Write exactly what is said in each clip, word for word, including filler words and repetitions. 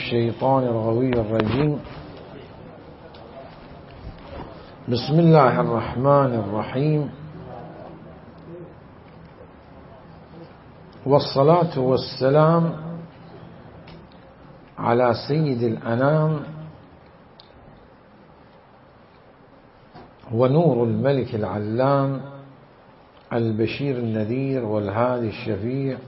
الشيطان الغوي الرجيم. بسم الله الرحمن الرحيم، والصلاة والسلام على سيد الأنام ونور الملك العلام البشير النذير والهادي الشفيع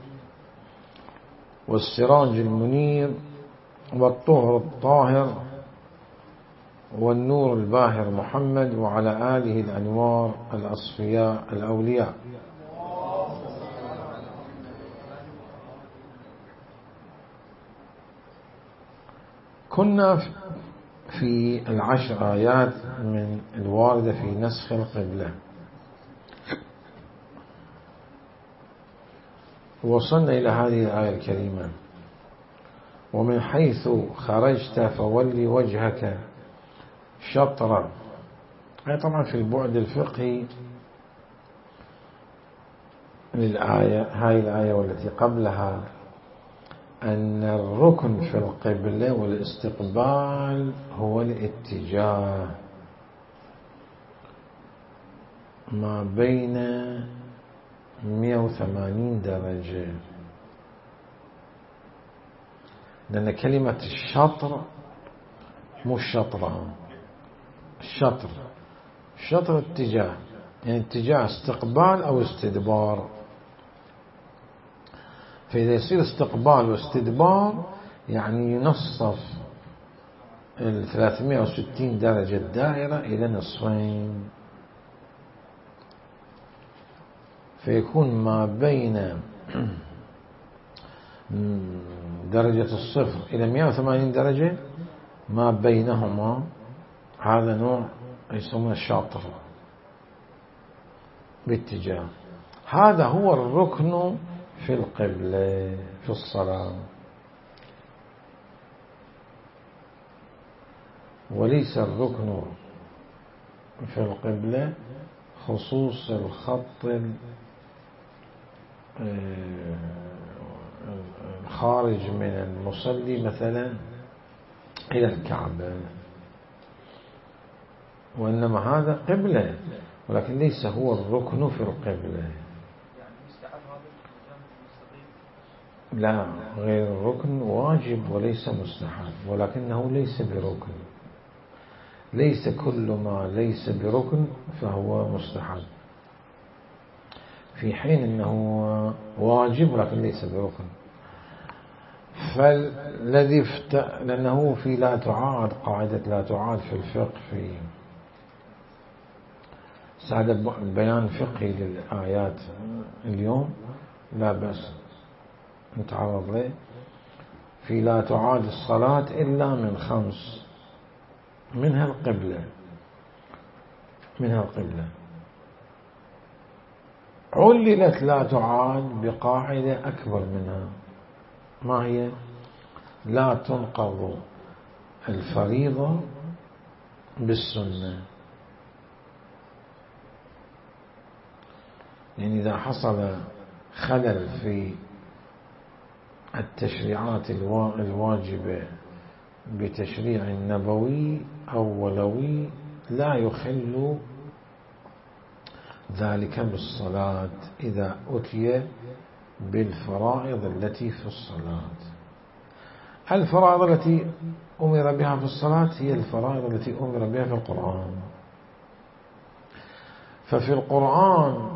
والسراج المنير والطهر الطاهر والنور الباهر محمد وعلى آله الأنوار الأصفياء الأولياء. كنا في العشر آيات من الواردة في نسخ القبلة، وصلنا إلى هذه الآية الكريمة: ومن حيث خرجت فولي وجهك شطرة. هي طبعا في البعد الفقهي للآية، هاي الآية والتي قبلها، أن الركن في القبلة والاستقبال هو الاتجاه ما بين مئة وثمانين درجة، لأن كلمة الشطر مو الشطرة، الشطر الشطر اتجاه، يعني اتجاه استقبال أو استدبار. فإذا يصير استقبال واستدبار يعني ينصف ال ثلاثمئة وستين درجة الدائرة إلى نصفين، فيكون ما بين درجة الصفر إلى مئة وثمانين درجة ما بينهما، هذا نوع يسمونه الشاطر باتجاه. هذا هو الركن في القبلة في الصلاة، وليس الركن في القبلة خصوص الخط الخارج من المصلي مثلا إلى الكعبة، وإنما هذا قبلة ولكن ليس هو الركن في القبلة. لا، غير الركن واجب وليس مستحب، ولكنه ليس بركن. ليس كل ما ليس بركن فهو مستحب، في حين أنه واجب لكن ليس بركن. فالذي فت... لأنه في لا تعاد، قاعدة لا تعاد في الفقه، في سعد بيان فقهي للآيات اليوم لا بس نتعرض له. في لا تعاد الصلاة إلا من خمس، منها القبلة منها القبلة عللت لا تعاد بقاعدة أكبر منها، ما هي؟ لا تنقض الفريضة بالسنة. يعني إذا حصل خلل في التشريعات الواجبة بتشريع نبوي أو ولوي لا يخل ذلك بالصلاة إذا أتي بالفرائض التي في الصلاة. الفرائض التي أمر بها في الصلاة هي الفرائض التي أمر بها في القرآن. ففي القرآن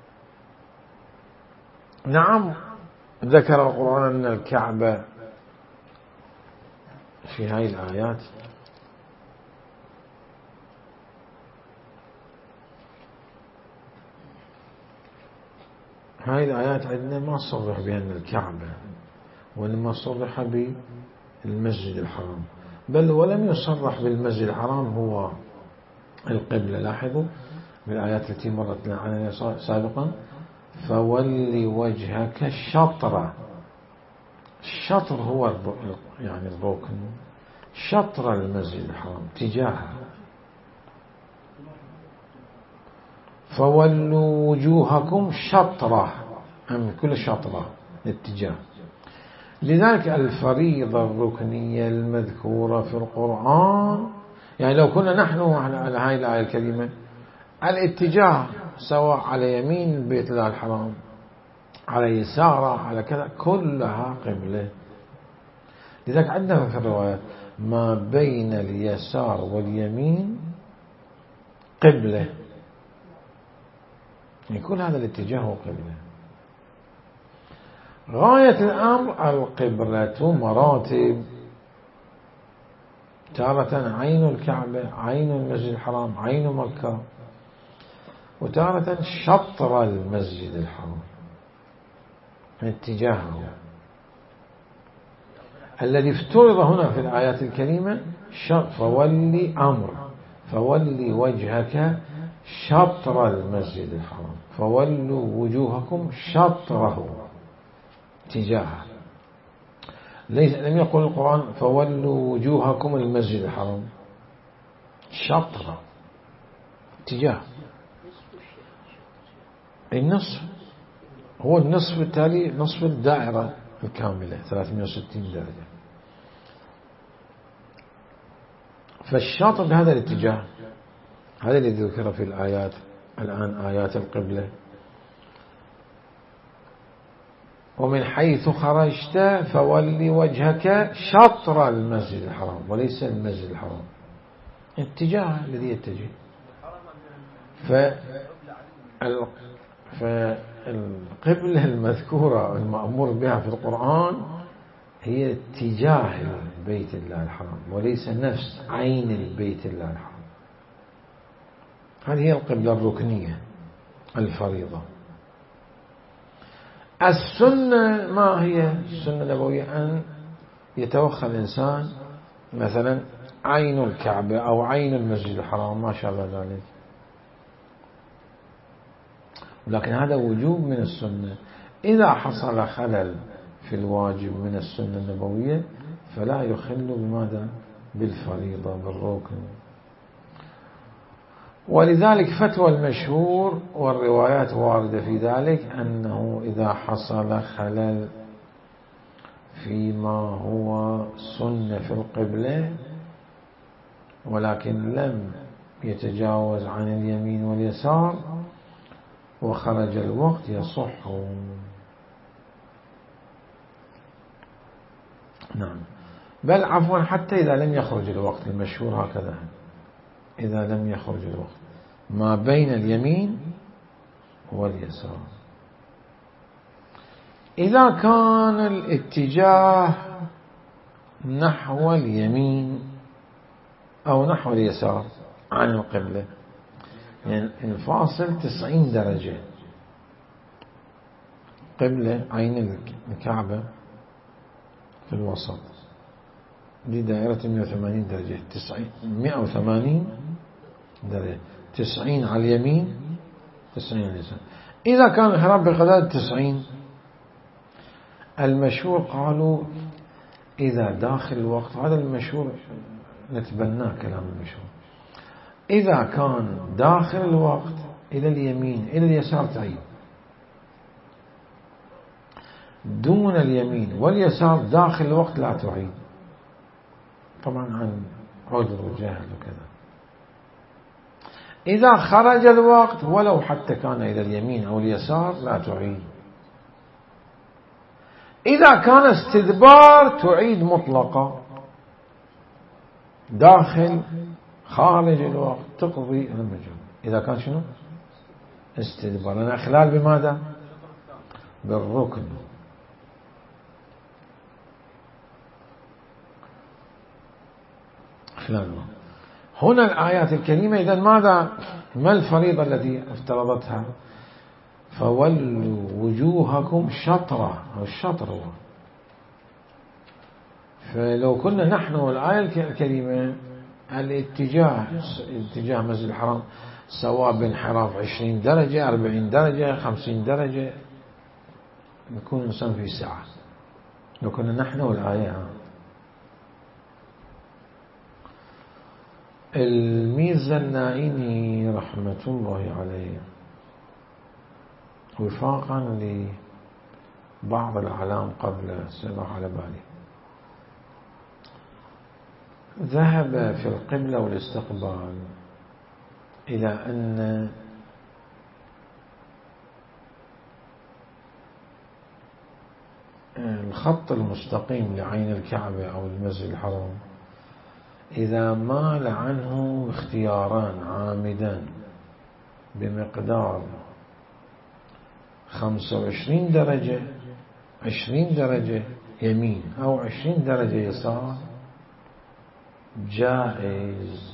نعم ذكر القرآن أن الكعبة في هذه الآيات هذه الآيات عندنا ما صرح بأن الكعبة، وإنما صرح بالمسجد الحرام، بل ولم يصرح بالمسجد الحرام هو القبلة. لاحظوا بالآيات التي مرت لنا سابقا: فولي وجهك الشطرة. الشطر هو يعني الركن، شطر المسجد الحرام تجاهه. فولوا وجوهكم شطرة، من كل شطرة الاتجاه. لذلك الفريضة الركنية المذكورة في القرآن، يعني لو كنا نحن على هاي الآية الكريمة الاتجاه سواء على يمين بيت الله الحرام، على يساره، على كذا، كلها قبلة. لذلك عندنا في الروايات ما بين اليسار واليمين قبلة، يعني كل هذا الاتجاه هو قبلة. غاية الأمر القبلة مراتب، تارة عين الكعبة، عين المسجد الحرام، عين مكة، وتارة شطر المسجد الحرام، اتجاهه الذي افترض هنا في الآيات الكريمة. فولي أمر، فولي وجهك شطر المسجد الحرام، فولوا وجوهكم شطره، اتجاهه. ليس لم يقل القرآن فولوا وجوهكم المسجد الحرام، شطره اتجاه. النصف هو النصف التالي نصف الدائرة الكاملة ثلاثمئة وستين درجة. فالشاطر بهذا الاتجاه، هذا الذي ذكر في الآيات الآن، آيات القبلة. ومن حيث خرجت فولي وجهك شطر المسجد الحرام، وليس المسجد الحرام، اتجاه الذي يتجه. فالقبلة المذكورة المأمور بها في القرآن هي اتجاه بيت الله الحرام، وليس نفس عين البيت الله الحرام. هذه هي القبلة الركنية الفريضة. السنة ما هي؟ السنة النبوية أن يتوخى الإنسان مثلا عين الكعبة أو عين المسجد الحرام، ما شاء الله ذلك، لكن هذا وجوب من السنة. إذا حصل خلل في الواجب من السنة النبوية فلا يخل بماذا؟ بالفريضة، بالركن. ولذلك فتوى المشهور والروايات واردة في ذلك أنه إذا حصل خلل فيما هو سنة في القبلة ولكن لم يتجاوز عن اليمين واليسار وخرج الوقت يصح. نعم، بل عفوا حتى إذا لم يخرج الوقت، المشهور هكذا، إذا لم يخرج الوقت ما بين اليمين واليسار. إذا كان الاتجاه نحو اليمين أو نحو اليسار عن القبلة، يعني الفاصل تسعين درجة، قبلة عين الكعبة في الوسط، دي دائرة مئة وثمانين درجة، مئة وثمانين درجة، تسعين على اليمين، تسعين على اليسار. إذا كان الحرام بقدر تسعين، المشهور قالوا إذا داخل الوقت، هذا المشهور نتبناه كلام المشهور، إذا كان داخل الوقت إلى اليمين إلى اليسار تعيد، دون اليمين واليسار داخل الوقت لا تعيد، طبعا عن عذر وجهل وكذا. إذا خرج الوقت ولو حتى كان إلى اليمين أو اليسار لا تعيد. إذا كان استدبار تعيد مطلقة، داخل خارج الوقت تقضي المجهول. إذا كان شنو؟ استدبار، لأن إخلال بماذا؟ بالركن. إخلال هنا الآيات الكريمة. إذا ماذا؟ ما الفريضة التي افترضتها؟ فولوا وجوهكم شطرة، أو الشطر هو. فلو كنا نحن الآية الكريمة الاتجاه اتجاه مسجد الحرام سواء بانحراف عشرين درجة، أربعين درجة، خمسين درجة، نكون إنسان في ساعة لو كنا نحن الآية. الميرزا النائيني رحمة الله عليه وفاقا بعض الأعلام قبل سيروح على بالي. ذهب في القبلة والاستقبال إلى أن الخط المستقيم لعين الكعبة أو المسجد الحرام إذا مال عنه اختياران عامدان بمقدار خمسة وعشرين درجة، عشرين درجة يمين أو عشرين درجة يسار، جائز.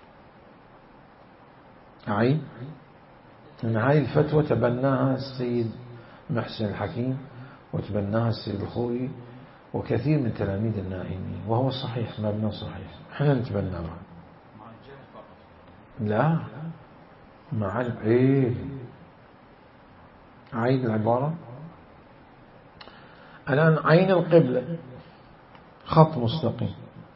عيب من هاي الفتوى تبناها السيد محسن الحكيم وتبناها السيد الخوئي وكثير من تلاميذ النائمين، وهو صحيح، مبنى صحيح، احنا نتبناه. لا مع ايه عيد العبارة الآن. عين القبلة خط مستقيم،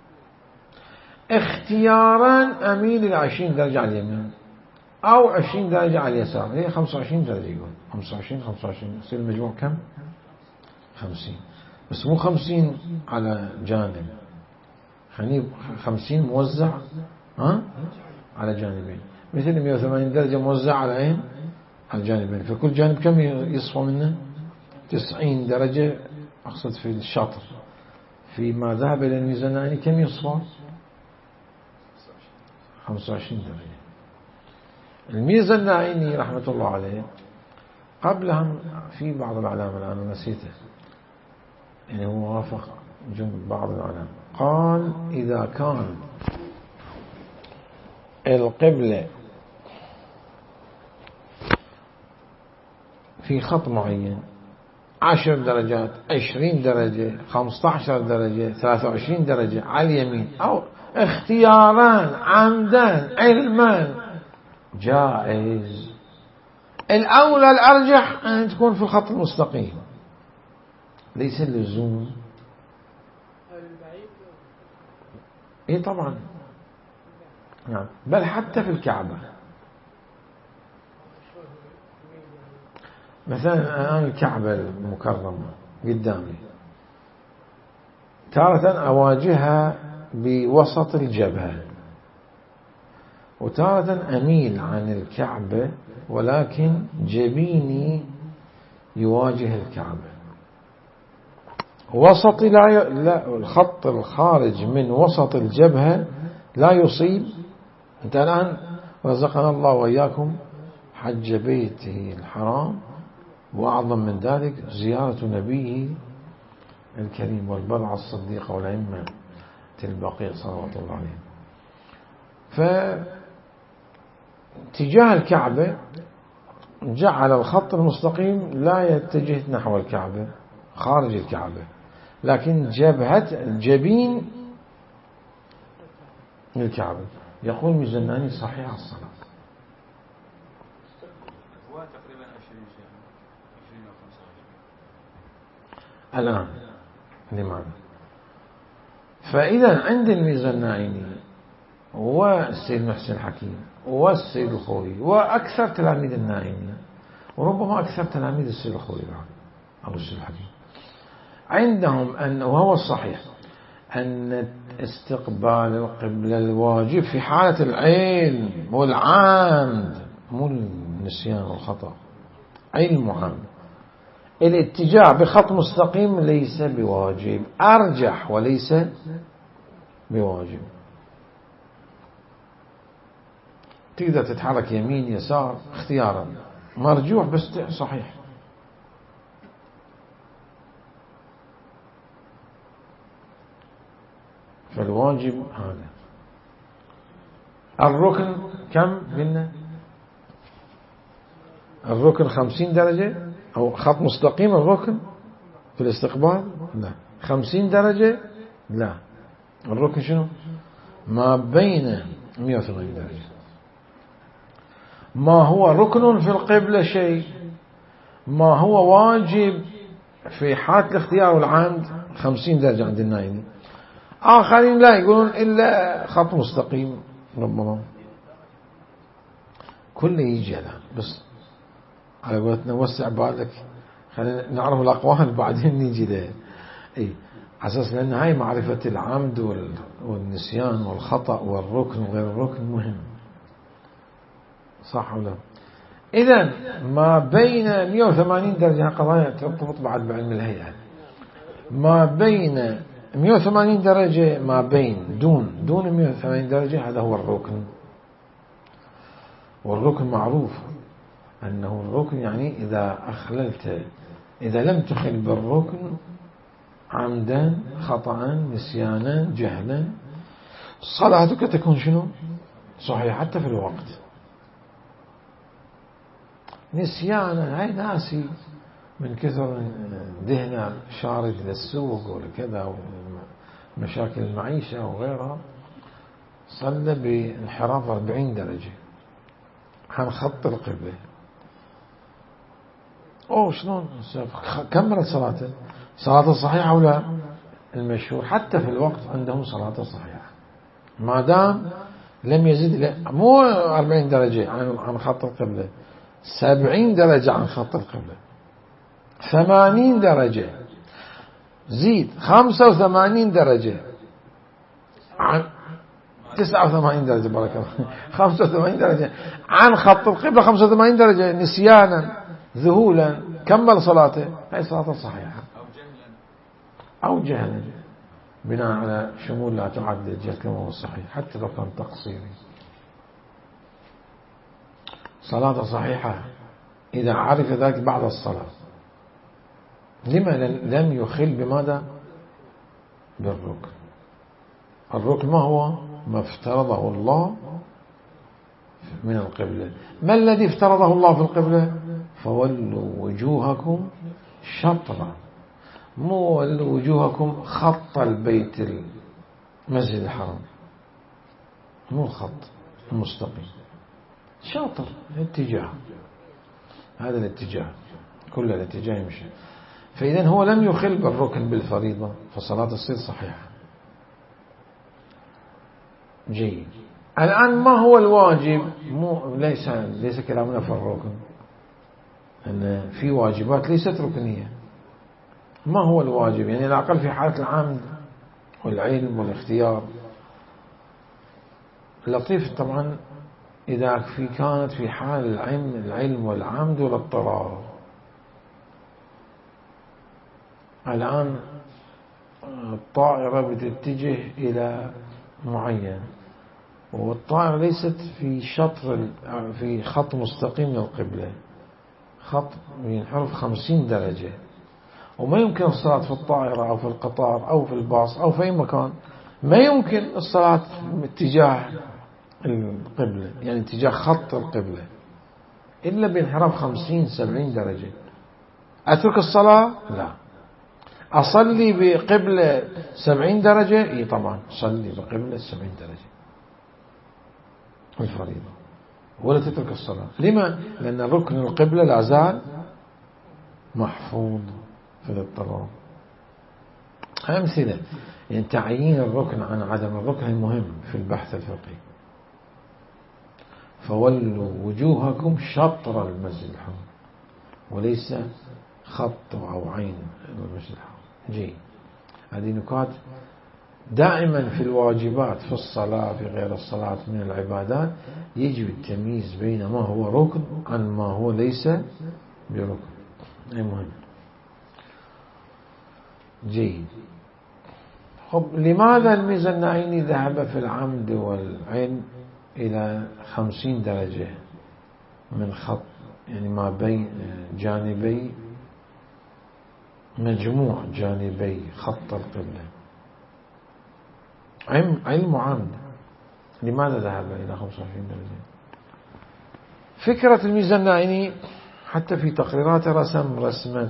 اختياران أميل إلى عشرين درجة على اليمين أو عشرين درجة على اليسار، هي خمسة وعشرين درجة، يقول خمسة وعشرين خمسة وعشرين يصير المجموع كم؟ خمسين، بس مو خمسين على جانب، خليه خمسين موزع ها على جانبين، مثل مئة وثمانين درجة موزع على عين على الجانبين، فكل جانب كم يصفى منه؟ تسعين درجة، أقصد في الشاطر. فيما ذهب إلى الميزانين كم يصفى؟ خمسة وعشرين درجة. الميزانين رحمة الله عليه قبلهم في بعض العلامة الآن نسيته، يعني هو وافق جنب بعض العلامة، قال إذا كان القبلة في خط معين عشر درجات، عشرين درجة، خمسة عشر درجة، ثلاثة وعشرين درجة على اليمين أو اختياران عمدان علمان، جائز. الأولى الأرجح أن تكون في الخط المستقيم، ليس اللزوم. إيه طبعا نعم، بل حتى في الكعبة مثلا الآن الكعبة المكرمة قدامي، تارة أواجهها بوسط الجبهة، وتارة أميل عن الكعبة ولكن جبيني يواجه الكعبة. وسط لا, ي... لا الخط الخارج من وسط الجبهة لا يصيب. أنت الآن رزقنا الله وإياكم حج بيته الحرام، وأعظم من ذلك زيارة نبيه الكريم والبضعة الصديقة والأئمة البقيع صلوات الله عليهم. فاتجاه الكعبة جعل الخط المستقيم لا يتجه نحو الكعبة خارج الكعبة، لكن جبهة الجبين للكعبة. يقول ميزاناني صحيح الصلاة. الآن لماذا؟ فإذا عند الميزاناني والسيد محسن الحكيم والسيد الخوئي وأكثر تلاميذ النائمين، وربما أكثر تلاميذ السيد الخوئي أو السيد الحكيم، عندهم أن وهو الصحيح أن استقبال القبلة الواجب في حالة العلم والعامد، مو النسيان والخطأ، علم وعامد. الاتجاه بخط مستقيم ليس بواجب، أرجح وليس بواجب. تقدر تتحرك يمين يسار اختيارا، مرجوح بس صحيح. فالواجب هذا. الركن كم قلنا؟ الركن خمسين درجة أو خط مستقيم. الركن في الاستقبال لا. خمسين درجة لا. الركن شنو؟ ما بين مئة وثمانين درجة. ما هو ركن في القبلة شيء، ما هو واجب في حالة الاختيار والعمد خمسين درجة عند النائمين. آخرين لا يقولون إلا خط مستقيم. ربما كله يجي الآن، بس على قولتنا وسع بالك خلينا نعرف الأقوال بعدين نيجي له. إيه أساس لأن هاي معرفة العمد والنسيان والخطأ والركن وغير الركن مهم، صح ولا؟ إذن ما بين مئة وثمانين درجة قضايا ترتبط بعد بعلم الهيئة، ما بين مئة وثمانين درجة ما بين دون دون مئة وثمانين درجة هذا هو الركن. والركن معروف أنه الركن يعني إذا أخللت، إذا لم تخل بالركن عمدا خطأ نسيانا جهلا صلاتك تكون شنو؟ صحيح حتى في الوقت. نسيانا هاي ناسي من كثر ذهنه شارد للسوق ولا كذا ومشاكل المعيشة وغيرها، صلى بانحراف أربعين درجة عن خط القبلة. أوه شلون كملت صلاته؟ صلاته صحيحة ولا؟ المشهور حتى في الوقت عندهم صلاته صحيحة ما دام لم يزد، مو أربعين درجة عن عن خط القبلة، سبعين درجة عن خط القبلة، ثمانين درجة، زيد خمسة وثمانين درجة عن تسعة وثمانين درجة، بارك الله، خمسة وثمانين درجة عن خط القبلة، خمسة وثمانين درجة نسيانا ذهولا، كمل صلاته، هاي صلاته صحيحة. أو جهلا بناء على شمول لا تعد جهة كما هو الصحيح حتى لو كان تقصيري. صلاة صحيحة إذا عرف ذلك بعد الصلاة. لما لم يخل بماذا؟ بالركن. الركن ما هو؟ ما افترضه الله من القبلة. ما الذي افترضه الله في القبلة؟ فولوا وجوهكم شطرا، مو ولوا وجوهكم خط البيت المسجد الحرام، مو الخط المستقيم، شاطر اتجاه، هذا الاتجاه كل الاتجاه يمشي. فإذا هو لم يخل بالركن بالفريضة فصلاة تصير صحيحة. جيد. الآن ما هو الواجب؟ مو ليس ليس كلامنا في الركن، أن في واجبات ليست ركنية. ما هو الواجب؟ يعني الأقل في حالة العمد والعلم والاختيار. لطيف طبعا إذا في كانت في حال العلم العلم والعمد والاضطرار. الآن الطائرة بتتجه إلى معين والطائرة ليست في شطر في خط مستقيم للقبلة، خط ينحرف خمسين درجة، وما يمكن الصلاة في الطائرة أو في القطار أو في الباص أو في أي مكان، ما يمكن الصلاة باتجاه القبلة يعني اتجاه خط القبلة إلا بانحراف خمسين سبعين درجة. أترك الصلاة؟ لا. أصلي بقبلة سبعين درجة؟ إيه طبعا صلي بقبلة سبعين درجة الفريضة ولا تترك الصلاة. لما؟ لأن ركن القبلة لا زال محفوظ في الاضطرار. أمثلة يعني تعيين الركن عن عدم الركن المهم في البحث الفقهي. فولوا وجوهكم شطر المسجد الحرام وليس خط أو عين المسجد الحرام. جيد. هذه نكات دائما في الواجبات في الصلاة في غير الصلاة من العبادات يجب التمييز بين ما هو ركن عن ما هو ليس بركن. أي مهم. جيد. خب لماذا الميزانعيني ذهب في العمد والعلم إلى خمسين درجة من خط يعني ما بين جانبي مجموع جانبي خط القبلة علم وعمد؟ لماذا ذهب إلى خمسة وعشرين درجة؟ فكرة الميزانعيني حتى في تقريراته رسم رسمة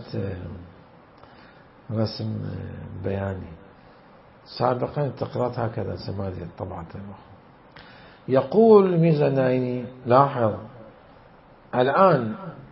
رسم بياني. سابقا التقريرات هكذا سمادي الطبعة. يقول الميزانعيني لاحظ الآن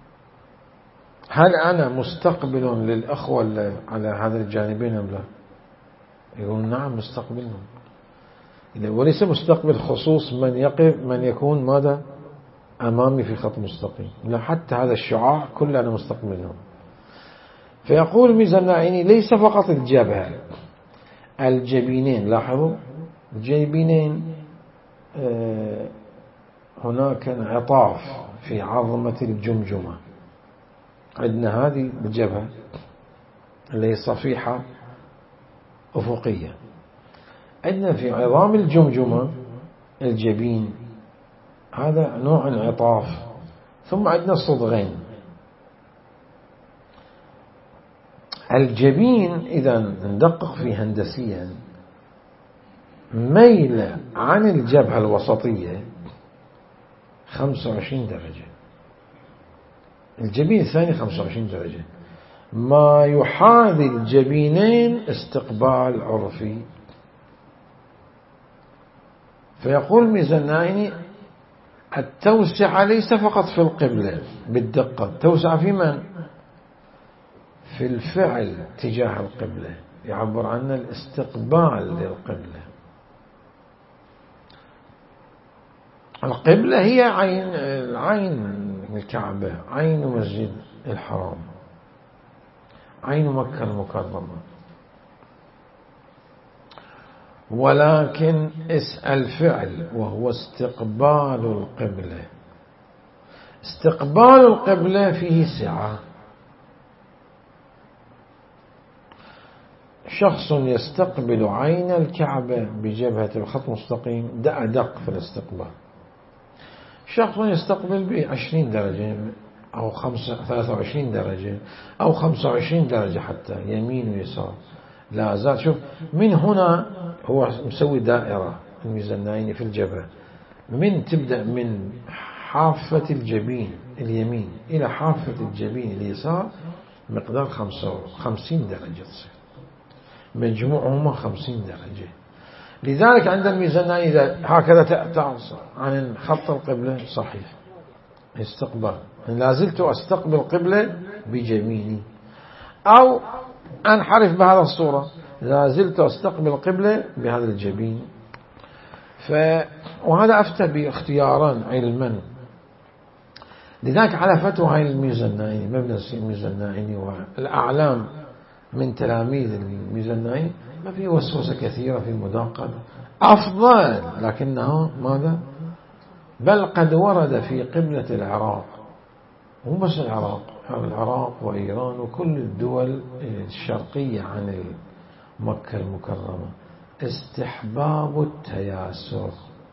هل أنا مستقبل للأخوة على هذا الجانبين أم لا؟ يقول نعم مستقبلهم، وليس مستقبل خصوص من يقف من يكون ماذا أمامي في خط مستقيم، لا حتى هذا الشعاع كله أنا مستقبلهم. فيقول الميزان النائني ليس فقط الجبهة، الجبينين. لاحظوا الجبينين هناك انعطاف في عظمة الجمجمة. عندنا هذه الجبهة اللي هي صفيحة أفقية، عندنا في عظام الجمجمة الجبين، هذا نوع انعطاف. ثم عندنا الصدغين. الجبين إذا ندقق فيه هندسيا ميل عن الجبهة الوسطية خمسة وعشرين درجة، الجبين الثاني خمسة وعشرين درجة، ما يحاذي الجبينين استقبال عرفي. فيقول الميزان النائني التوسعة ليس فقط في القبلة بالدقة، التوسعة في من؟ في الفعل تجاه القبلة، يعبر عنه الاستقبال للقبلة. القبلة هي عين عين الكعبة، عين مسجد الحرام، عين مكة المكرمة. ولكن الفعل وهو استقبال القبلة، استقبال القبلة فيه سعة. شخص يستقبل عين الكعبة بجبهة بخط مستقيم ده أدق في الاستقبال. شخص يستقبل بعشرين درجة أو ثلاثة وعشرين درجة أو خمسة وعشرين درجة حتى يمين ويسار لا زال. شوف من هنا هو مسوي دائرة الميزان النائني في الجبهة، من تبدأ من حافة الجبين اليمين إلى حافة الجبين اليسار مقدار خمسين درجة تصير، مجموعهما خمسين درجة. لذلك عند الميزان النائني إذا هكذا تعصى عن خط القبلة صحيح استقبال، لا زلت أستقبل القبلة بجميني، أو أنحرف بهذا الصورة لا زلت أستقبل القبلة بهذا الجبين. ف... وهذا أفتى باختياران علما. لذلك على فتوى هاي الميزان النائني، مبنى الميزان النائني والأعلام من تلاميذ الميزان النائني ما في وسوسة كثيرة في مداقبة أفضل، لكنه ماذا؟ بل قد ورد في قبلة العراق، مو بس العراق، العراق وإيران وكل الدول الشرقية عن مكة المكرمة استحباب التياسر.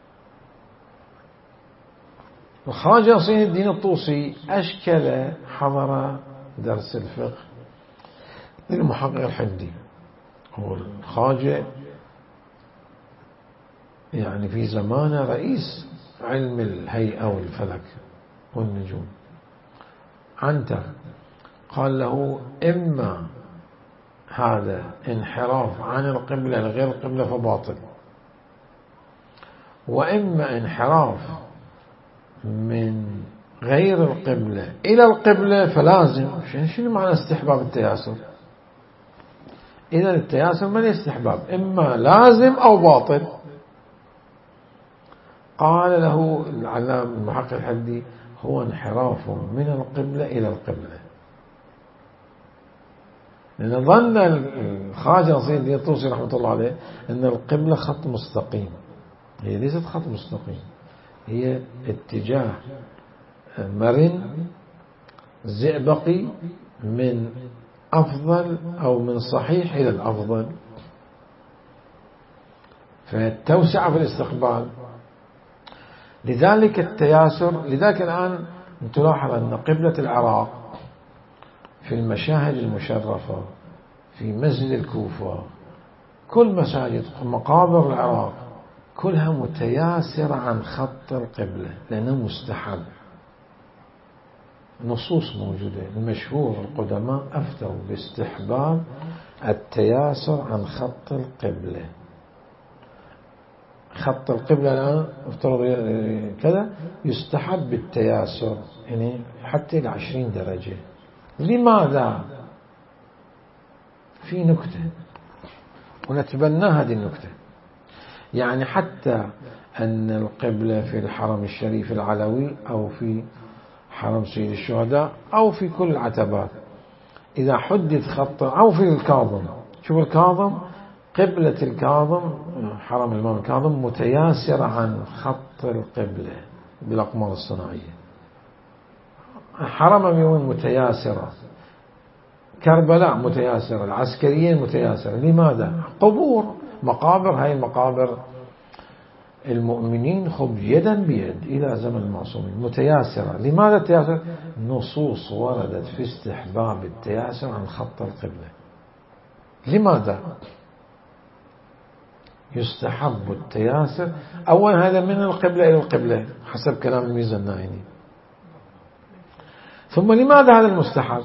الخواجة صين الدين الطوسي أشكل حضر درس الفقه للمحقق الحدي، هو الخواجة يعني في زمانه رئيس علم الهيئة والفلك والنجوم. عنتر قال له إما هذا انحراف عن القبلة لغير القبلة فباطل، وإما انحراف من غير القبلة إلى القبلة فلازم. شنو معنى استحباب التياسر؟ إذا التياسر من استحباب، إما لازم أو باطل. قال له العلامة المحقق الحدي هو انحراف من القبلة إلى القبلة، لأن ظن الخواجة نصير الدين الطوسي رحمة الله عليه أن القبلة خط مستقيم. هي ليست خط مستقيم، هي اتجاه مرن زئبقي من أفضل أو من صحيح إلى الأفضل. فالتوسعة في الاستقبال، لذلك التياسر. لذلك الآن تلاحظ أن قبلة العراق في المشاهد المشرفة في مسجد الكوفة، كل مساجد مقابر العراق كلها متياسرة عن خط القبلة لأنه مستحب. نصوص موجودة، المشهور القدماء أفتوا باستحباب التياسر عن خط القبلة. خط القبلة الآن افترض كذا يستحب بالتياسر يعني حتى إلى عشرين درجة. لماذا؟ في نكتة ونتبنى هذه النكتة، يعني حتى أن القبلة في الحرم الشريف العلوي أو في حرم سيد الشهداء أو في كل العتبات إذا حدد خط أو في الكاظم، شوف الكاظم قبلة الكاظم حرم الإمام الكاظم متياسرة عن خط القبلة بالأقمار الصناعية. حرم أميون متياسرة، كربلاء متياسرة، العسكريين متياسرة. لماذا؟ قبور مقابر، هاي المقابر المؤمنين خب يدا بيد إلى زمن المعصومين متياسرة. لماذا التياسر؟ نصوص وردت في استحباب التياسر عن خط القبلة. لماذا يستحب التياسر؟ أولا هذا من القبلة إلى القبلة حسب كلام الميزة النائني. ثم لماذا هذا المستحب؟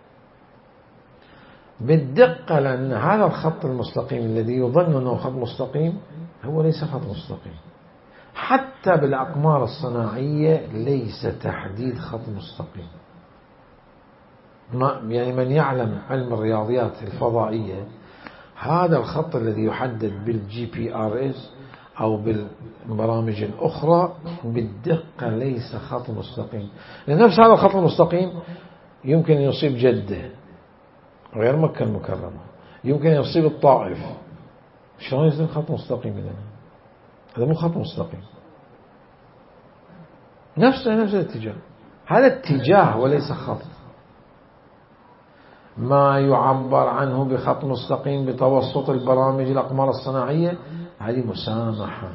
بالدقة، لأن هذا الخط المستقيم الذي يظن أنه خط مستقيم هو ليس خط مستقيم. حتى بالأقمار الصناعية ليس تحديد خط مستقيم. ما يعني من يعلم علم الرياضيات الفضائية، هذا الخط الذي يحدد بالجي بي ار اس أو بالبرامج الأخرى بالدقة ليس خط مستقيم. لنفس هذا الخط المستقيم يمكن أن يصيب جدة غير مكة المكرمة، يمكن أن يصيب الطائف. شلون يصير خط مستقيم لنا؟ هذا مو خط مستقيم. نفس نفس الاتجاه، هذا اتجاه وليس خط. ما يعبر عنه بخط مستقيم بتوسط البرامج الأقمار الصناعية هذه مسامحة.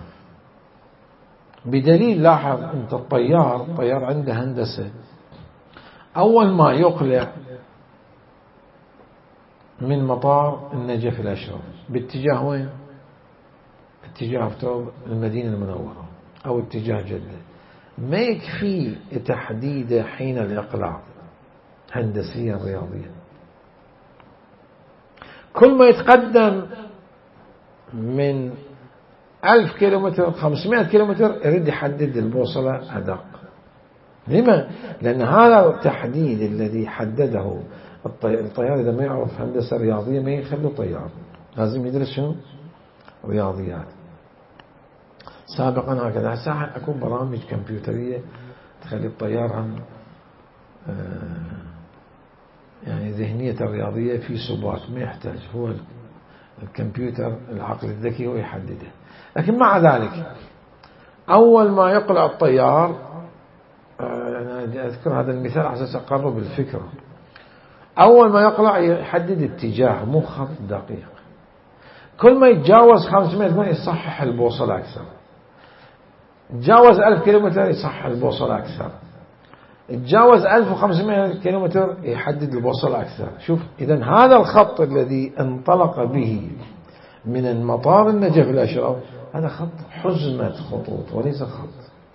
بدليل لاحظ أنت الطيار الطيار عنده هندسة، أول ما يقلع من مطار النجف الأشرف باتجاه وين؟ اتجاه المدينة المنورة أو اتجاه جدة. ما يكفي تحديد حين الإقلاع هندسيا رياضيا. كل ما يتقدم من ألف كيلومتر خمسمائة كيلومتر يريد يحدد البوصلة أدق. لما؟ لأن هذا التحديد الذي حدده الطيار إذا ما يعرف هندسة رياضية ما يخلي طيار، لازم يدرس شنو؟ رياضيات. سابقا هكذا، هسه أكون برامج كمبيوترية تخلي الطيار عن يعني ذهنية الرياضية في سبات، ما يحتاج هو الكمبيوتر العقل الذكي هو يحدده. لكن مع ذلك أول ما يقلع الطيار، أنا أذكر هذا المثال على أساس أقرب الفكرة، أول ما يقلع يحدد اتجاه مو خط دقيق. كل ما يتجاوز خمسمائة كيلومتر يصحح البوصلة أكثر، تجاوز ألف كيلومتر يصحح البوصلة أكثر، تجاوز ألف وخمسمائة كيلومتر يحدد البوصلة أكثر. شوف إذن هذا الخط الذي انطلق به من المطار النجف الأشرف هذا خط حزمة خطوط وليس خط.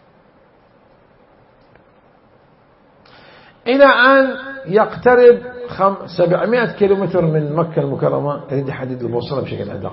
إلى أن يقترب سبعمائة كيلومتر من مكة المكرمة يريد يحدد البوصلة بشكل أدق.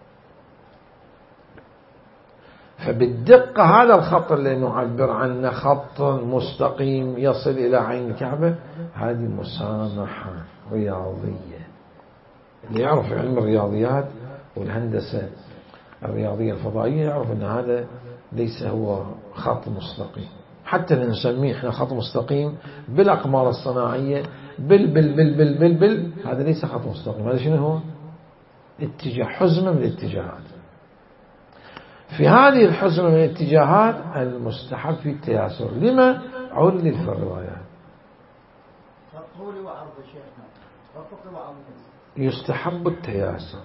فبالدقة هذا الخط اللي نعبر عنه خط مستقيم يصل إلى عين الكعبة هذه مسامحة رياضية. اللي يعرف علم الرياضيات والهندسة الرياضية الفضائية يعرف أن هذا ليس هو خط مستقيم. حتى نسميه احنا خط مستقيم بالأقمار الصناعية بل بل بل بل بل بل هذا ليس خط مستقيم. هذا شنو هو؟ اتجاه، حزمة من الاتجاهات. في هذه الحزمة من الاتجاهات المستحب في التياسر. لما؟ علل في الروايات. يستحب التياسر.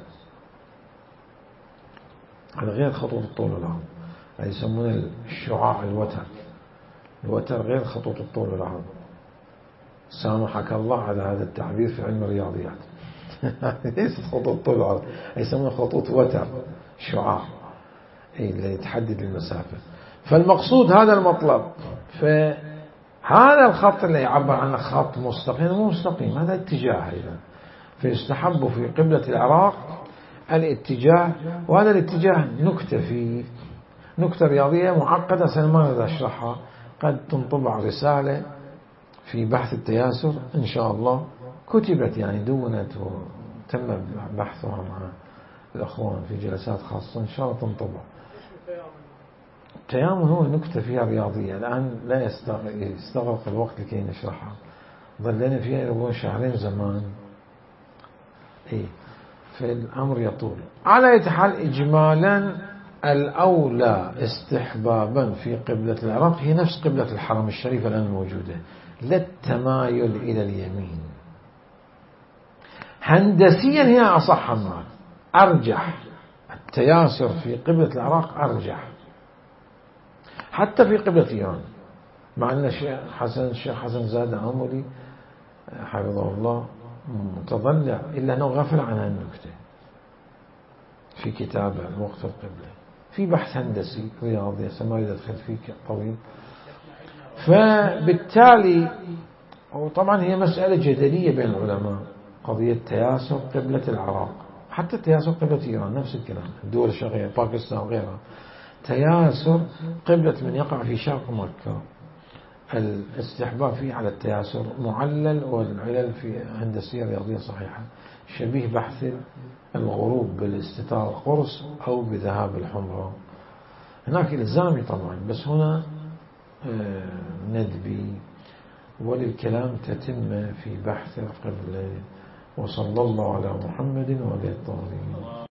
هذا غير خطوط الطول والعرض، هذا يسمونه الشعاع الوتر. الوتر غير خطوط الطول والعرض. سامحك الله على هذا التعبير في علم الرياضيات. ليست خطوط الطول والعرض، يسمونه خطوط وتر، شعاع اللي يتحدد المسافة. فالمقصود هذا المطلب. فهذا الخط اللي يعبر عنه خط مستقيم مو مستقيم، هذا اتجاه أيضا. فيستحب في قبلة العراق الاتجاه، وهذا الاتجاه نكتة في نكتة رياضية معقدة سنما أشرحها. قد تنطبع رسالة في بحث التياسر إن شاء الله، كتبت يعني دونت وتم بحثها مع الأخوان في جلسات خاصة إن شاء الله تنطبع. التيامن هو نكتة فيها رياضية، الآن لا يستغرق الوقت لكي نشرحها، ظلنا فيها يقولون شهرين زمان. إيه فالأمر يطول. على أي حال إجمالا الأولى استحبابا في قبلة العراق هي نفس قبلة الحرم الشريف الآن الموجودة، لا التمايل إلى اليمين. هندسيا هي أصح النار، أرجح التياسر في قبلة العراق أرجح حتى في قبلة إيران، مع أن الشيخ حسن الشيخ حسن زاد عمري حفظه الله متضلع، إلا أنه غفل عن النكتة في كتابه الوقت القبلة، في بحث هندسي رياضي ما يدخل فيه طويل. فبالتالي وطبعا هي مسألة جدلية بين العلماء، قضية تياسر قبلة العراق، حتى تياسر قبلة إيران نفس الكلام، الدول الشرقية باكستان وغيرها، تياسر قبلة من يقع في شرق مكة، الاستحباب فيه على التياسر معلل، والعلل في هندسية رياضية صحيحة، شبيه بحث الغروب بالاستتار القرص أو بذهاب الحمراء. هناك إلزامي طبعا، بس هنا ندبي، وللكلام تتم في بحث القبلة. وصلى الله على محمد وعلى الطاهرين.